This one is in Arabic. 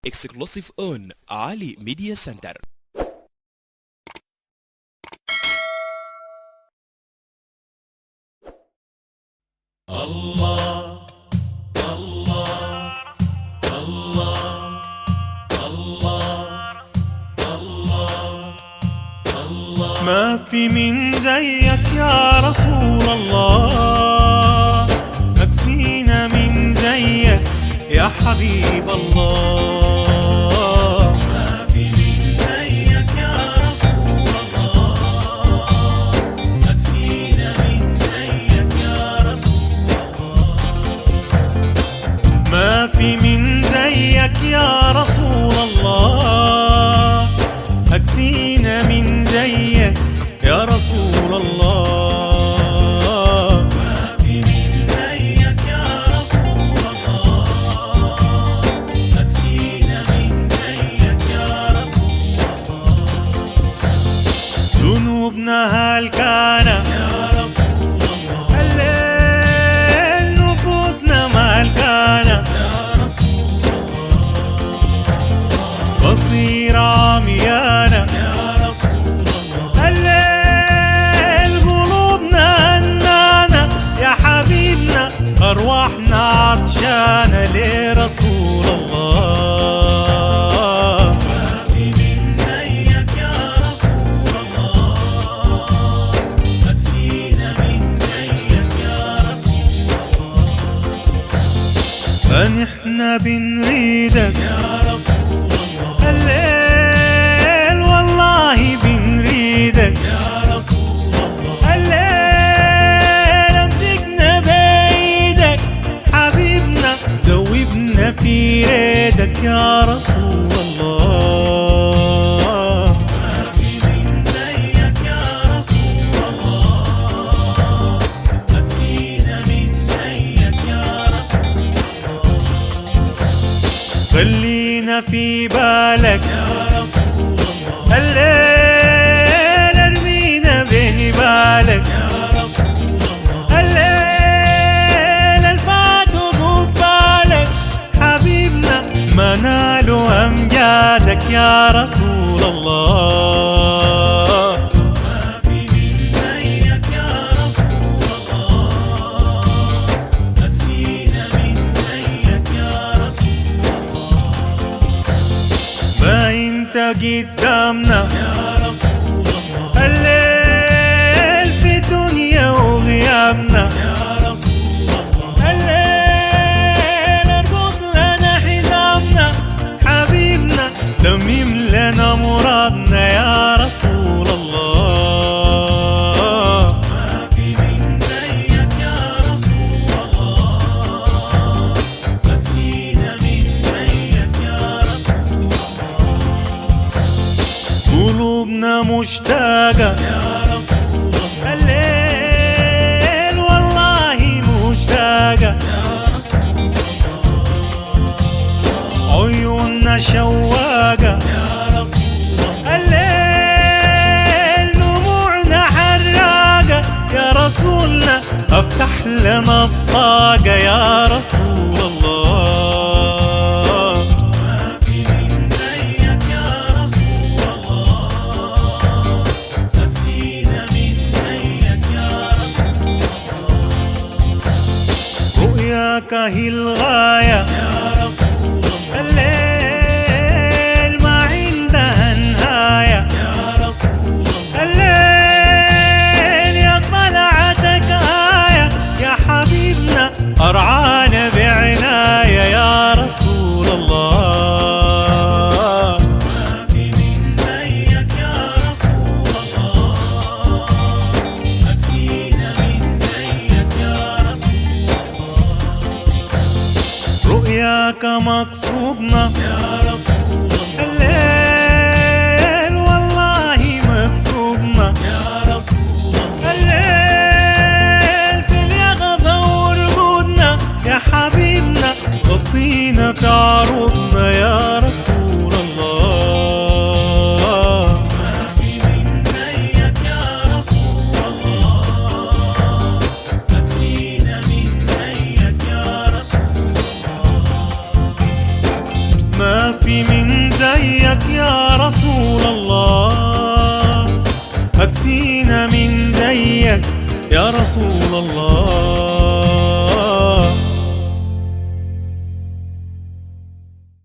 exclusive on Ali Media Center. الله الله الله الله الله الله ما في من زيك يا رسول الله، نفسينا من زيك يا حبيب الله. ما في من زيك يا رسول الله، نفسينا من زيك يا رسول الله. ما في من زيك يا رسول الله، أكسينا من زيك يا رسول الله. ما في من زيك يا رسول الله، أكسينا من زيك يا رسول الله. ذنوبنا هلكانة يا رسول الله، الليل نفوسنا مهلكانة يا رسول الله. بصيرة عميانة يا رسول الله، الليل قلوبنا هنانة يا حبيبنا، أرواحنا عطشانة لرسول الله. ما في من زيك يا رسول الله، أكسينا من زيك يا رسول الله. فنحن بنريدك يا رسول الله، الليل والله بنريدك يا رسول الله. الليل امسكنا بايدك حبيبنا، ذوبنا في ريدك يا رسول الله. ما في من زيك يا رسول الله، أكسينا من زيك يا رسول الله. خلينا في بالك يا رسول الله، الليل ارمينا بين بالك يا رسول الله. الليل الفات وقبالك حبيبنا، منال أمجادك يا رسول الله. ما في من زيك يا رسول الله، أكسينا من زيك يا رسول الله. ما انت قدامنا يا رسول الله، الليل في دنيا وغيابنا يا رسول الله. الليل اربط لنا حزامنا حبيبنا، تميم لنا مرادنا يا رسول الله. ما في من زيك يا رسول الله، أكسينا من زيك يا رسول الله. قلوبنا مشتاقة يا رسول الله، الليل والله مشتاقة يا رسول الله. عيوننا شواقة يا رسول الله، الليل دموعنا حراقة يا رسولنا، افتح لنا الطاقة يا رسول الله. ما في من زيك يا رسول الله، أكسينا من زيك يا رسول الله. رؤياك هي الغاية يا رسول الله، الليل ما عندها نهاية يا رسول الله. الليل يا طلعتك آية يا حبيبنا، أرعانا بعناية يا رسول الله. ما في من زيك يا رسول الله، أكسينا من زيك يا رسول الله. رؤياك مقصودنا يا رسول الله، الليل والله مقصودنا يا رسول الله. الليل في اليقظة ورقودنا يا حبيبنا، غطينا في عروضنا يا رسول الله. ما في من زيك يا رسول الله، أكسينا من زيك يا رسول الله. ما في في من زيك يا رسول الله، أكسينا من زيك يا رسول الله.